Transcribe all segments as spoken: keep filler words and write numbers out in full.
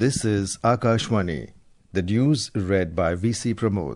This is Akashvani. The news read by V C Pramod.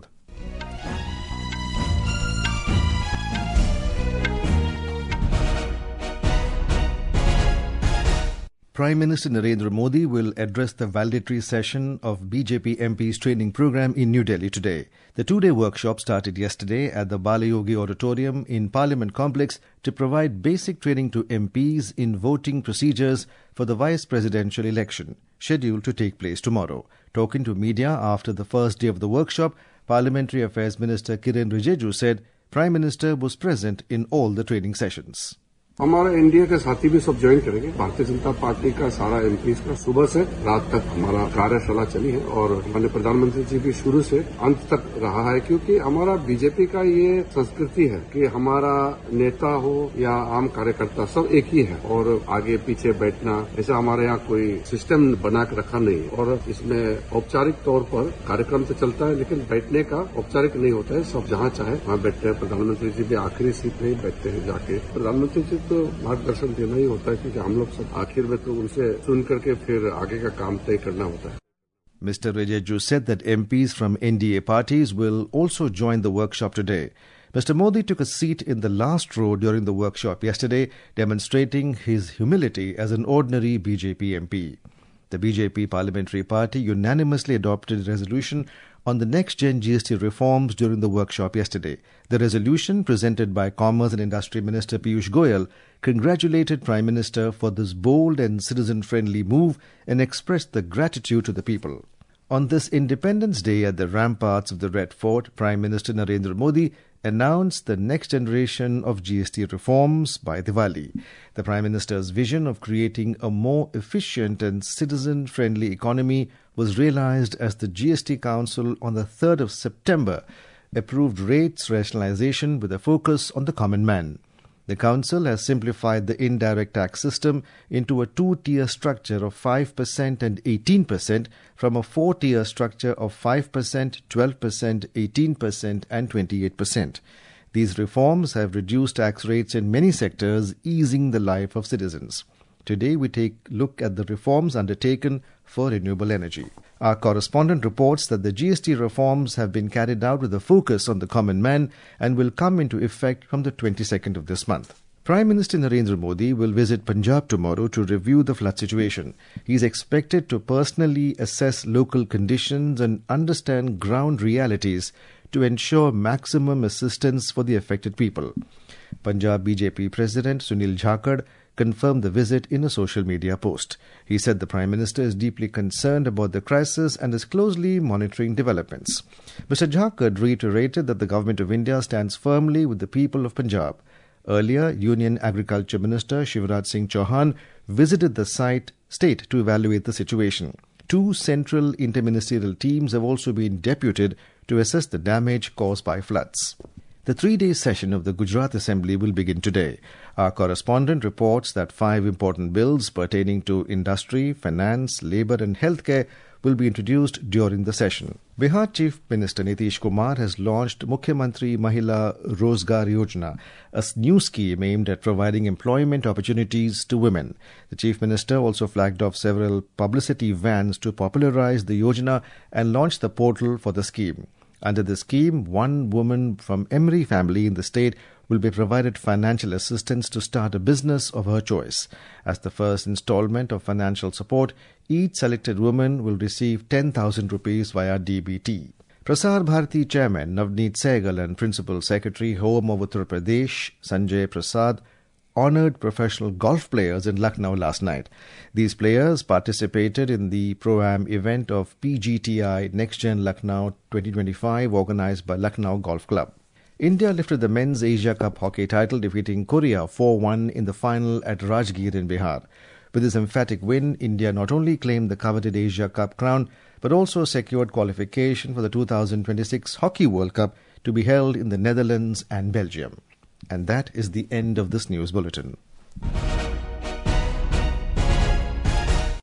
Prime Minister Narendra Modi will address the valedictory session of B J P M Ps training program in New Delhi today. The two-day workshop started yesterday at the Balayogi Auditorium in Parliament Complex to provide basic training to M Ps in voting procedures for the vice presidential election, scheduled to take place tomorrow. Talking to media after the first day of the workshop, Parliamentary Affairs Minister Kiren Rijiju said Prime Minister was present in all the training sessions. हमारा NDA के साथी भी सब join करेंगे। Bharatiya Janata party का सारा MPs का सुबह से रात तक हमारा कार्यशाला चली है और हमारे प्रधानमंत्री जी भी शुरू से अंत तक रहा है, क्योंकि हमारा बीजेपी का ये संस्कृति है कि हमारा नेता हो या आम कार्यकर्ता सब एक ही है और आगे पीछे बैठना ऐसा हमारे यहाँ कोई सिस्टम बना के रखा नहीं। और इसमें औपचारिक तौर पर कार्यक्रम तो चलता है लेकिन बैठने का औपचारिक नहीं होता है, सब जहाँ चाहे वहाँ बैठते हैं। प्रधानमंत्री जी भी आखिरी सीट में बैठते हैं जाके। प्रधानमंत्री जी तो मार्गदर्शन देना ही होता है क्योंकि हम लोग सब आखिर में तो उनसे सुन करके फिर आगे का काम तय करना होता है। Mister Rijiju said that M Ps from N D A parties will also join the workshop today. Mister Modi took a seat in the last row during the workshop yesterday, demonstrating his humility as an ordinary B J P M P. The B J P Parliamentary Party unanimously adopted a resolution on the next-gen G S T reforms during the workshop yesterday. The resolution, presented by Commerce and Industry Minister Piyush Goyal, congratulated Prime Minister for this bold and citizen-friendly move and expressed the gratitude to the people. On this Independence Day at the ramparts of the Red Fort, Prime Minister Narendra Modi announced the next generation of G S T reforms by Diwali. The Prime Minister's vision of creating a more efficient and citizen-friendly economy was realized as the G S T Council on the third of September approved rates rationalization with a focus on the common man. The Council has simplified the indirect tax system into a two-tier structure of five percent and eighteen percent from a four-tier structure of five percent, twelve percent, eighteen percent and twenty-eight percent. These reforms have reduced tax rates in many sectors, easing the life of citizens. Today we take a look at the reforms undertaken for renewable energy. Our correspondent reports that the G S T reforms have been carried out with a focus on the common man and will come into effect from the twenty-second of this month. Prime Minister Narendra Modi will visit Punjab tomorrow to review the flood situation. He is expected to personally assess local conditions and understand ground realities to ensure maximum assistance for the affected people. Punjab B J P President Sunil Jakhar confirmed the visit in a social media post. He said the Prime Minister is deeply concerned about the crisis and is closely monitoring developments. Mister Jakhar reiterated that the Government of India stands firmly with the people of Punjab. Earlier, Union Agriculture Minister Shivraj Singh Chauhan visited the site state to evaluate the situation. Two central interministerial teams have also been deputed to assess the damage caused by floods. The three-day session of the Gujarat Assembly will begin today. Our correspondent reports that five important bills pertaining to industry, finance, labour and healthcare will be introduced during the session. Bihar Chief Minister Nitish Kumar has launched Mukhyamantri Mahila Rozgar Yojana, a new scheme aimed at providing employment opportunities to women. The Chief Minister also flagged off several publicity vans to popularize the Yojana and launch the portal for the scheme. Under the scheme, one woman from every family in the state will be provided financial assistance to start a business of her choice. As the first installment of financial support, each selected woman will receive ten thousand rupees via D B T. Prasar Bharati Chairman Navneet Sehgal and Principal Secretary Home of Uttar Pradesh Sanjay Prasad honoured professional golf players in Lucknow last night. These players participated in the Pro-Am event of P G T I Next Gen Lucknow twenty twenty-five organised by Lucknow Golf Club. India lifted the Men's Asia Cup hockey title, defeating Korea four one in the final at Rajgir in Bihar. With this emphatic win, India not only claimed the coveted Asia Cup crown, but also secured qualification for the two thousand twenty-six Hockey World Cup to be held in the Netherlands and Belgium. And that is the end of this news bulletin.